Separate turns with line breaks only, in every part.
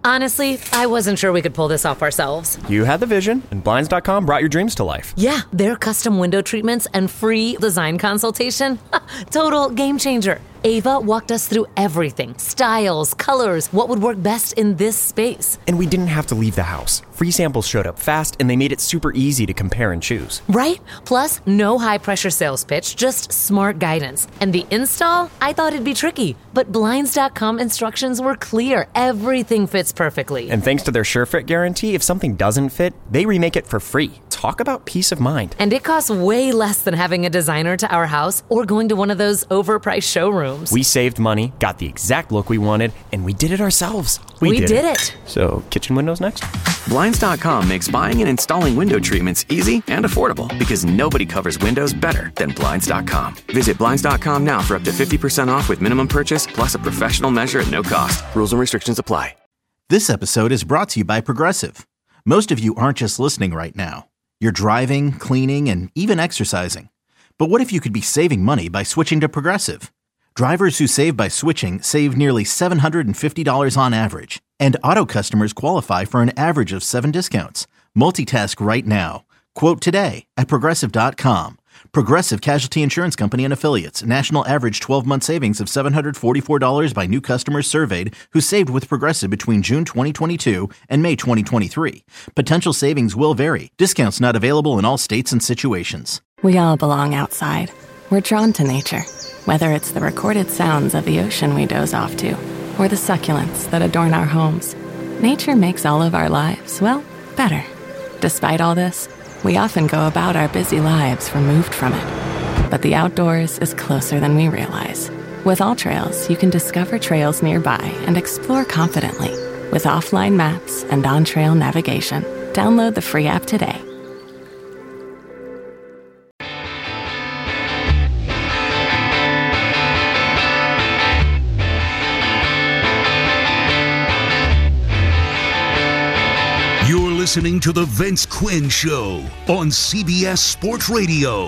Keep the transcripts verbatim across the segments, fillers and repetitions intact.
Honestly, I wasn't sure we could pull this off ourselves.
You had the vision, and Blinds dot com brought your dreams to life.
Yeah, their custom window treatments and free design consultation. Total game changer. Ava walked us through everything. Styles, colors, what would work best in this space.
And we didn't have to leave the house. Free samples showed up fast, and they made it super easy to compare and choose.
Right? Plus, no high-pressure sales pitch, just smart guidance. And the install? I thought it'd be tricky. But Blinds dot com instructions were clear. Everything fits perfectly.
And thanks to their SureFit guarantee, if something doesn't fit, they remake it for free. Talk about peace of mind.
And it costs way less than having a designer to our house or going to one of those overpriced showrooms.
We saved money, got the exact look we wanted, and we did it ourselves.
We, we
did,
did
it.
it.
So, kitchen windows next?
Blinds dot com makes buying and installing window treatments easy and affordable because nobody covers windows better than Blinds dot com. Visit Blinds dot com now for up to fifty percent off with minimum purchase plus a professional measure at no cost. Rules and restrictions apply.
This episode is brought to you by Progressive. Most of you aren't just listening right now. You're driving, cleaning, and even exercising. But what if you could be saving money by switching to Progressive? Drivers who save by switching save nearly seven hundred fifty dollars on average. And auto customers qualify for an average of seven discounts. Multitask right now. Quote today at Progressive dot com. Progressive Casualty Insurance Company and Affiliates. National average twelve-month savings of seven hundred forty-four dollars by new customers surveyed who saved with Progressive between June twenty twenty-two and May twenty twenty-three. Potential savings will vary. Discounts not available in all states and situations.
We all belong outside. We're drawn to nature. Whether it's the recorded sounds of the ocean we doze off to, or the succulents that adorn our homes, nature makes all of our lives, well, better. Despite all this, we often go about our busy lives removed from it. But the outdoors is closer than we realize. With AllTrails, you can discover trails nearby and explore confidently. With offline maps and on-trail navigation, download the free app today.
Listening to the Vince Quinn Show on C B S Sports Radio.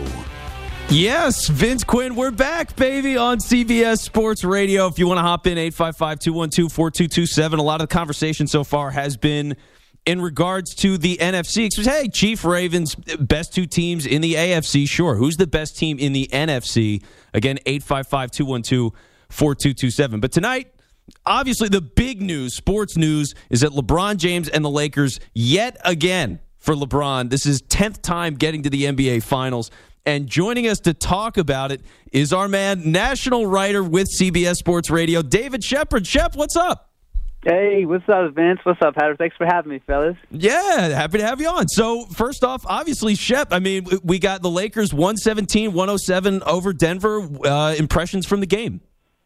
Yes, Vince Quinn, we're back, baby, on C B S Sports Radio. If you want to hop in, eight five five, two one two, four two two seven. A lot of the conversation so far has been in regards to the N F C. Because, hey, Chief Ravens, best two teams in the A F C, sure. Who's the best team in the N F C? Again, eight five five, two one two, four two two seven. But tonight, obviously, the big news, sports news, is that LeBron James and the Lakers, yet again for LeBron, this is tenth time getting to the N B A Finals. And joining us to talk about it is our man, national writer with C B S Sports Radio, David Shepard. Shep, what's up?
Hey, what's up, Vince? What's up, Hatter? Thanks for having me, fellas.
Yeah, happy to have you on. So, first off, obviously, Shep, I mean, we got the Lakers one seventeen, one oh seven over Denver. Uh, impressions from the game?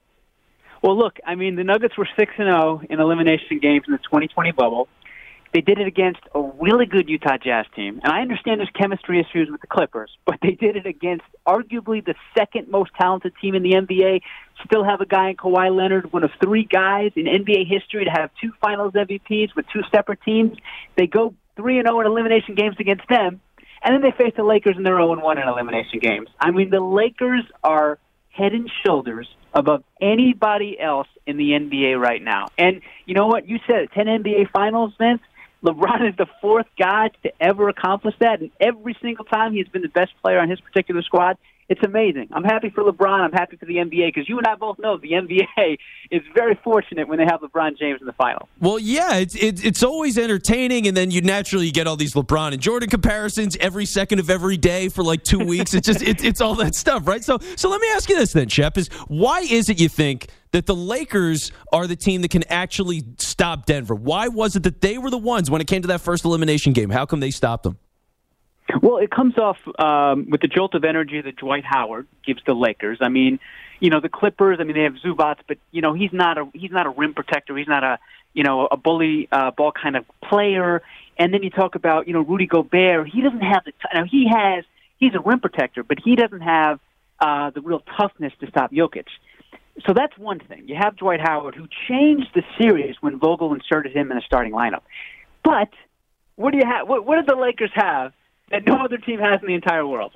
Well, look, I mean, the Nuggets were six and oh in elimination games in the twenty twenty bubble. They did it against a really good Utah Jazz team. And I understand there's chemistry issues with the Clippers, but they did it against arguably the second most talented team in the N B A. Still have a guy in Kawhi Leonard, one of three guys in N B A history to have two Finals M V Ps with two separate teams. They go three and oh in elimination games against them, and then they face the Lakers and they're oh and one in elimination games. I mean, the Lakers are head and shoulders above anybody else in the N B A right now. And you know what? You said it, ten N B A Finals, Vince. LeBron is the fourth guy to ever accomplish that, and every single time he's been the best player on his particular squad. It's amazing. I'm happy for LeBron. I'm happy for the N B A because you and I both know the N B A is very fortunate when they have LeBron James in the final.
Well, yeah, it's it's, it's always entertaining, and then you naturally get all these LeBron and Jordan comparisons every second of every day for like two weeks. It's just it, it's all that stuff, right? So so let me ask you this then, Shep, is why is it you think that the Lakers are the team that can actually stop Denver? Why was it that they were the ones when it came to that first elimination game? How come they stopped them?
Well, it comes off um, with the jolt of energy that Dwight Howard gives the Lakers. I mean, you know, the Clippers, I mean, they have Zubats, but, you know, he's not a he's not a rim protector. He's not a, you know, a bully uh, ball kind of player. And then you talk about, you know, Rudy Gobert. He doesn't have the – now, he has – he's a rim protector, but he doesn't have uh, the real toughness to stop Jokic. So that's one thing. You have Dwight Howard, who changed the series when Vogel inserted him in the starting lineup. But what do you have? What, what do the Lakers have that no other team has in the entire world?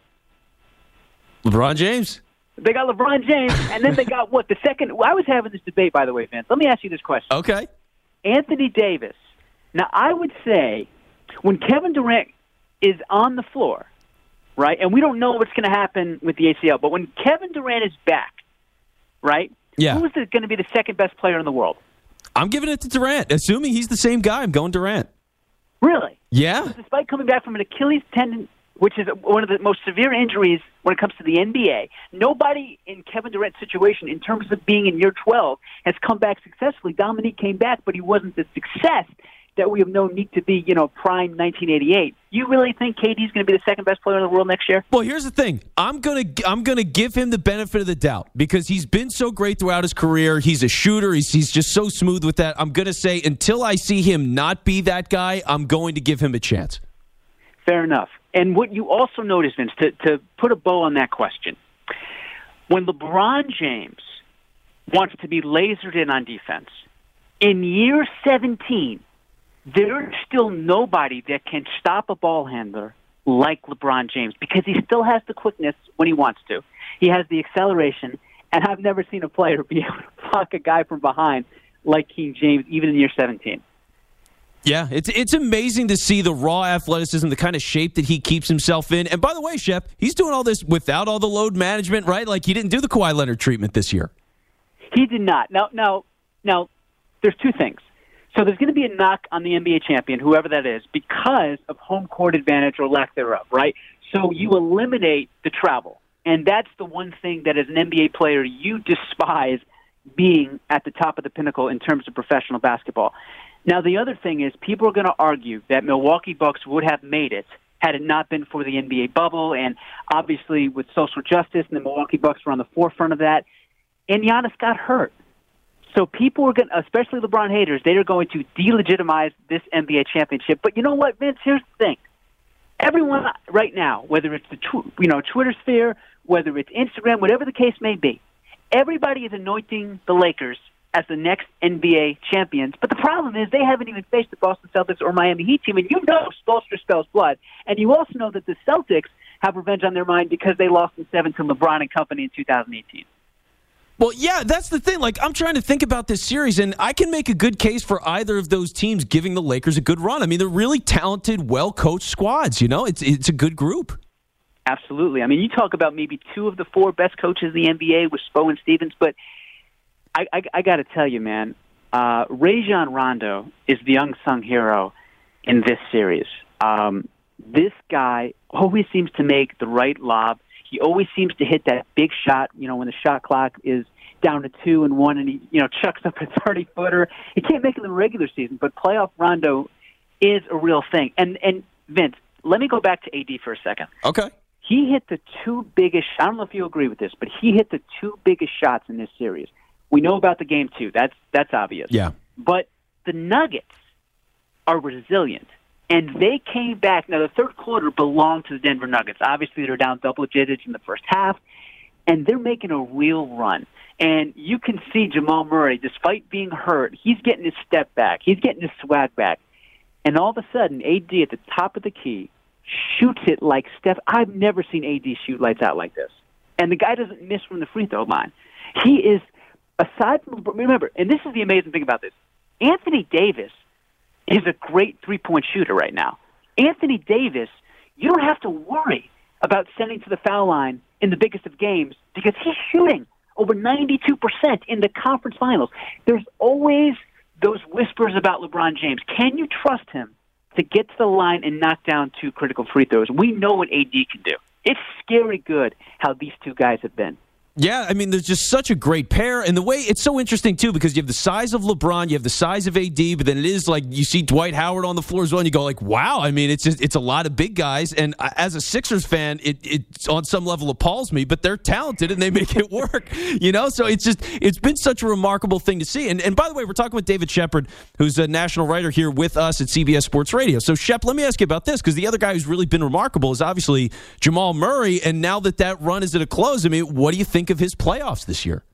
LeBron James.
They got LeBron James, and then they got what? The second – I was having this debate, by the way, Vince. Let me ask you this question.
Okay.
Anthony Davis. Now, I would say when Kevin Durant is on the floor, right, and we don't know what's going to happen with the A C L, but when Kevin Durant is back, right,
yeah.
who is going to be the second best player in the world?
I'm giving it to Durant. Assuming he's the same guy, I'm going Durant.
Really?
Yeah.
Despite coming back from an Achilles tendon, which is one of the most severe injuries when it comes to the N B A, nobody in Kevin Durant's situation, in terms of being in year twelve, has come back successfully. Dominique came back, but he wasn't the success that we have known Nick to be, you know, prime nineteen eighty-eight. You really think K D's going to be the second best player in the world next year?
Well, here's the thing. I'm gonna I'm gonna give him the benefit of the doubt because he's been so great throughout his career. He's a shooter. He's he's just so smooth with that. I'm gonna say until I see him not be that guy, I'm going to give him a chance.
Fair enough. And what you also notice, Vince, to, to put a bow on that question, when LeBron James wants to be lasered in on defense, in year seventeen, there's still nobody that can stop a ball handler like LeBron James because he still has the quickness when he wants to. He has the acceleration, and I've never seen a player be able to block a guy from behind like King James, even in year seventeen.
Yeah, it's it's amazing to see the raw athleticism, the kind of shape that he keeps himself in. And by the way, Shep, he's doing all this without all the load management, right? Like he didn't do the Kawhi Leonard treatment this year.
He did not. Now, now, now, there's two things. So there's going to be a knock on the N B A champion, whoever that is, because of home court advantage or lack thereof, right? So you eliminate the travel. And that's the one thing that as an N B A player you despise being at the top of the pinnacle in terms of professional basketball. Now, the other thing is people are going to argue that Milwaukee Bucks would have made it had it not been for the N B A bubble, and obviously with social justice, and the Milwaukee Bucks were on the forefront of that, and Giannis got hurt. So people are going to, especially LeBron haters, they are going to delegitimize this N B A championship. But you know what, Vince? Here's the thing. Everyone right now, whether it's the tw- you know Twitter sphere, whether it's Instagram, whatever the case may be, everybody is anointing the Lakers as the next N B A champions. But the problem is they haven't even faced the Boston Celtics or Miami Heat team. And you know Spoelstra spells blood. And you also know that the Celtics have revenge on their mind because they lost in seven to LeBron and company in two thousand eighteen.
Well, yeah, that's the thing. Like, I'm trying to think about this series, and I can make a good case for either of those teams giving the Lakers a good run. I mean, they're really talented, well-coached squads, you know? It's it's a good group.
Absolutely. I mean, you talk about maybe two of the four best coaches in the N B A with Spo and Stevens, but I, I, I got to tell you, man, uh, Rajon Rondo is the unsung hero in this series. Um, this guy always seems to make the right lob. He always seems to hit that big shot, you know, when the shot clock is down to two and one, and he, you know, chucks up a thirty-footer. He can't make it in the regular season, but playoff Rondo is a real thing. And, and Vince, let me go back to A D for a second.
Okay.
He hit the two biggest, I don't know if you agree with this, but he hit the two biggest shots in this series. We know about the game, too. That's that's obvious.
Yeah.
But the Nuggets are resilient, and they came back. Now, the third quarter belonged to the Denver Nuggets. Obviously, they're down double digits in the first half, and they're making a real run. And you can see Jamal Murray, despite being hurt, he's getting his step back. He's getting his swag back. And all of a sudden, A D at the top of the key shoots it like Steph. I've never seen A D shoot lights out like this. And the guy doesn't miss from the free throw line. He is... Aside from, remember, and this is the amazing thing about this, Anthony Davis is a great three-point shooter right now. Anthony Davis, you don't have to worry about sending to the foul line in the biggest of games because he's shooting over ninety-two percent in the conference finals. There's always those whispers about LeBron James. Can you trust him to get to the line and knock down two critical free throws? We know what A D can do. It's scary good how these two guys have been.
Yeah, I mean, there's just such a great pair. And the way it's so interesting, too, because you have the size of LeBron, you have the size of A D, but then it is like you see Dwight Howard on the floor as well, and you go like, wow, I mean, it's just it's a lot of big guys. And as a Sixers fan, it, it on some level appalls me, but they're talented and they make it work, you know? So it's just, it's been such a remarkable thing to see. And, and by the way, we're talking with David Shepard, who's a national writer here with us at C B S Sports Radio. So, Shep, let me ask you about this, because the other guy who's really been remarkable is obviously Jamal Murray. And now that that run is at a close, I mean, what do you think of his playoffs this year?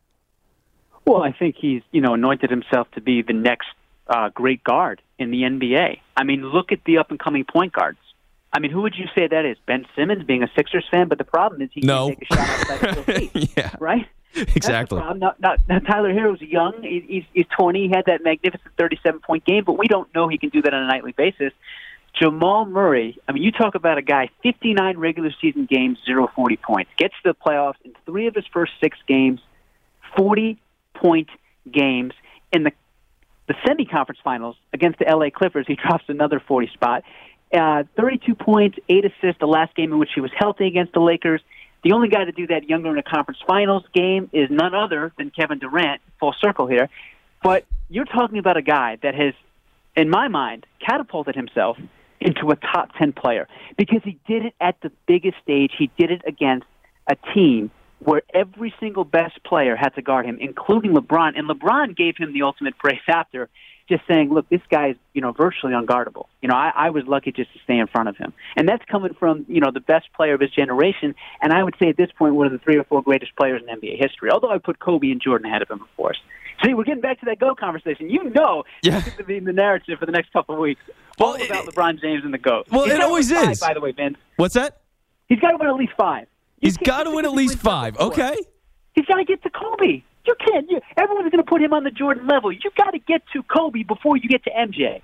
Well, I think he's, you know, anointed himself to be the next uh, great guard in the N B A. I mean, look at the up-and-coming point guards. I mean, who would you say that is? Ben Simmons, being a Sixers fan, but the problem is he
no.
can't take a shot outside of the feet,
yeah.
right?
Exactly.
Now, now, now Tyler Herro's young. He, he's, he's twenty. He had that magnificent thirty-seven point game, but we don't know he can do that on a nightly basis. Jamal Murray, I mean, you talk about a guy, fifty-nine regular season games, zero forty points. Gets to the playoffs in three of his first six games, forty-point games. In the, the semi-conference finals against the L A Clippers, he drops another forty spot. Uh, thirty-two points, eight assists, the last game in which he was healthy against the Lakers. The only guy to do that younger in a conference finals game is none other than Kevin Durant, full circle here. But you're talking about a guy that has, in my mind, catapulted himself into a top ten player because he did it at the biggest stage. He did it against a team where every single best player had to guard him, including LeBron. And LeBron gave him the ultimate praise after, just saying, look, this guy is, you know, virtually unguardable. You know, I, I was lucky just to stay in front of him. And that's coming from, you know, the best player of his generation, and I would say at this point one of the three or four greatest players in N B A history, although I put Kobe and Jordan ahead of him, of course. See, we're getting back to that GOAT conversation. You know
yeah.
it's going to be in the narrative for the next couple of weeks. All well, about it, LeBron James and the GOAT.
Well,
He's
it always
five,
is.
By the way, Vince.
What's that?
He's got to win at least five. You
He's got to win at least five. Okay.
He's got to get to Kobe. You can't. You, everyone's going to put him on the Jordan level. You got to get to Kobe before you get to M J.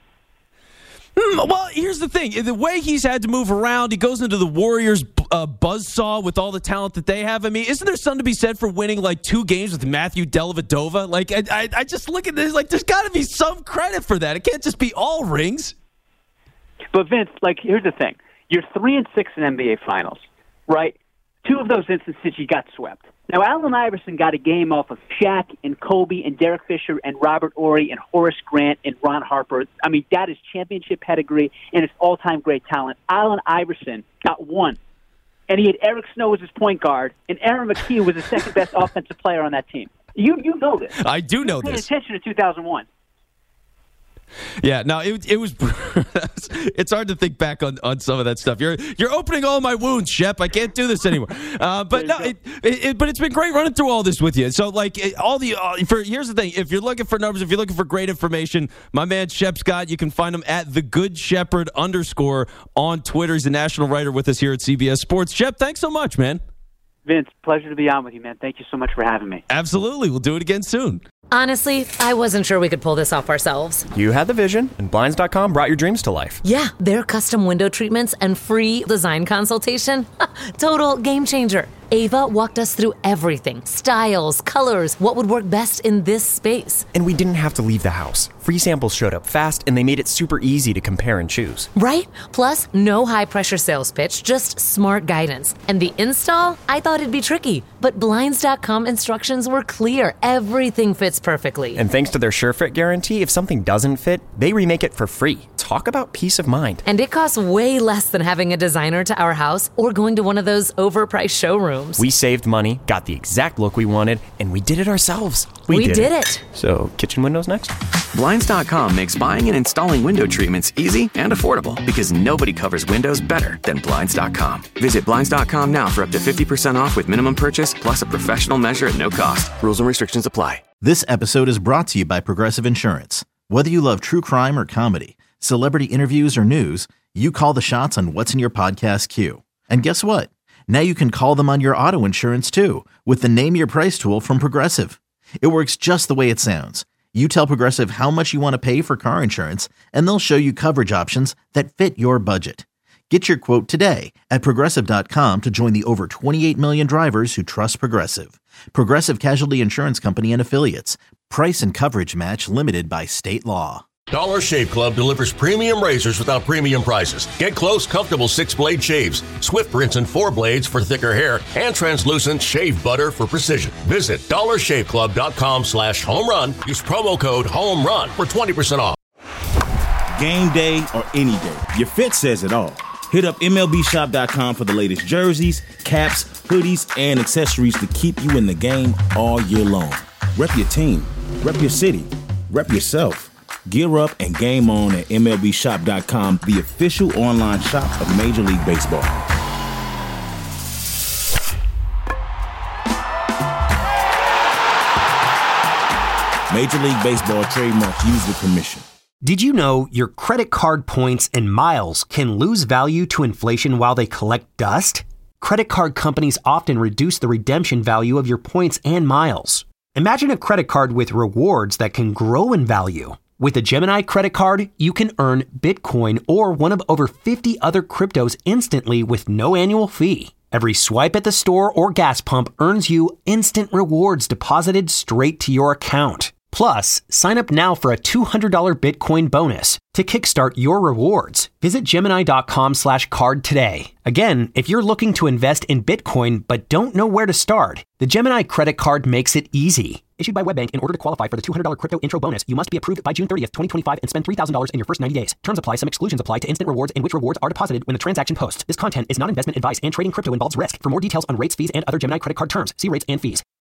Hmm, well, here's the thing. The way he's had to move around, he goes into the Warriors uh, buzzsaw with all the talent that they have. I mean, isn't there something to be said for winning like two games with Matthew Dellavedova? Like, I, I, I just look at this, like, there's got to be some credit for that. It can't just be all rings.
But, Vince, like, here's the thing. You're three and six in N B A Finals, right? Two of those instances you got swept. Now, Allen Iverson got a game off of Shaq and Kobe and Derek Fisher and Robert Horry and Horace Grant and Ron Harper. I mean, that is championship pedigree and it's all-time great talent. Allen Iverson got one, and he had Eric Snow as his point guard, and Aaron McKee was the second-best offensive player on that team. You you know this.
I do know
Pay
this.
attention to two thousand one.
Yeah, no, it it was. It's hard to think back on, on some of that stuff. You're you're opening all my wounds, Shep. I can't do this anymore. Uh, but no, it, it, it, but it's been great running through all this with you. So like it, all the uh, for here's the thing: if you're looking for numbers, if you're looking for great information, my man Shep Scott, you can find him at the Good Shepherd underscore on Twitter. He's a national writer with us here at C B S Sports. Shep, thanks so much, man.
Vince, pleasure to be on with you, man. Thank you so much for having me.
Absolutely, we'll do it again soon.
Honestly, I wasn't sure we could pull this off ourselves.
You had the vision, and Blinds dot com brought your dreams to life.
Yeah, their custom window treatments and free design consultation. Total game changer. Ava walked us through everything. Styles, colors, what would work best in this space.
And we didn't have to leave the house. Free samples showed up fast, and they made it super easy to compare and choose.
Right? Plus, no high-pressure sales pitch, just smart guidance. And the install? I thought it'd be tricky, but Blinds dot com instructions were clear. Everything fits perfectly.
And thanks to their SureFit guarantee, if something doesn't fit, they remake it for free. Talk about peace of mind.
And it costs way less than having a designer to our house or going to one of those overpriced showrooms.
We saved money, got the exact look we wanted, and we did it ourselves.
We, we
did,
did
it.
it.
So, kitchen windows next?
Blinds dot com makes buying and installing window treatments easy and affordable because nobody covers windows better than Blinds dot com. Visit Blinds dot com now for up to fifty percent off with minimum purchase plus a professional measure at no cost. Rules and restrictions apply.
This episode is brought to you by Progressive Insurance. Whether you love true crime or comedy, celebrity interviews or news, you call the shots on what's in your podcast queue. And guess what? Now you can call them on your auto insurance too with the Name Your Price tool from Progressive. It works just the way it sounds. You tell Progressive how much you want to pay for car insurance, and they'll show you coverage options that fit your budget. Get your quote today at Progressive dot com to join the over twenty-eight million drivers who trust Progressive. Progressive Casualty Insurance Company and Affiliates. Price and coverage match limited by state law.
Dollar Shave Club delivers premium razors without premium prices. Get close, comfortable six-blade shaves, swift rinse and four blades for thicker hair, and translucent shave butter for precision. Visit dollar shave club dot com slash home run. Use promo code HOMERUN for twenty percent off.
Game day or any day, your fit says it all. Hit up M L B shop dot com for the latest jerseys, caps, hoodies, and accessories to keep you in the game all year long. Rep your team, rep your city, rep yourself. Gear up and game on at M L B shop dot com, the official online shop of Major League Baseball. Major League Baseball trademarks used with permission.
Did you know your credit card points and miles can lose value to inflation while they collect dust? Credit card companies often reduce the redemption value of your points and miles. Imagine a credit card with rewards that can grow in value. With a Gemini credit card, you can earn Bitcoin or one of over fifty other cryptos instantly with no annual fee. Every swipe at the store or gas pump earns you instant rewards deposited straight to your account. Plus, sign up now for a two hundred dollars Bitcoin bonus. To kickstart your rewards, visit Gemini.com slash card today. Again, if you're looking to invest in Bitcoin but don't know where to start, the Gemini credit card makes it easy. Issued by WebBank, in order to qualify for the two hundred dollars crypto intro bonus, you must be approved by June thirtieth, twenty twenty-five and spend three thousand dollars in your first ninety days. Terms apply. Some exclusions apply to instant rewards in which rewards are deposited when the transaction posts. This content is not investment advice and trading crypto involves risk. For more details on rates, fees, and other Gemini credit card terms, see rates and fees.